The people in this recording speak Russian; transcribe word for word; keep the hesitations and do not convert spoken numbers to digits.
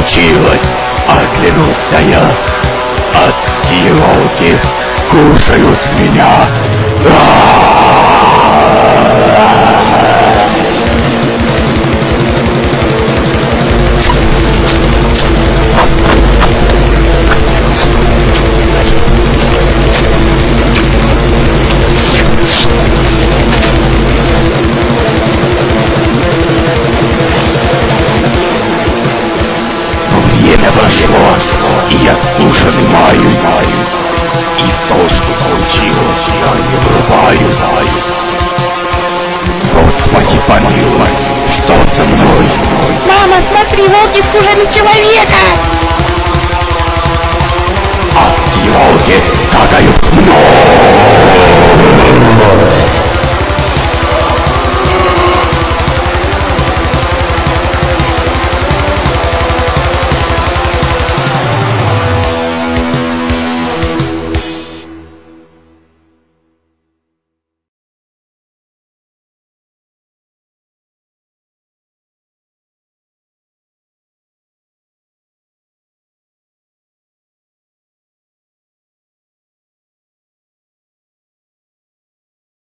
случилось? Оглянулся я. Адские волки кушают меня. Время прошло, и я ужимаюсь, и то, что случилось, я не врубаюсь. Господи помилуй, что со мной? Мама, смотри, волки кушали человека! А эти волки какают много!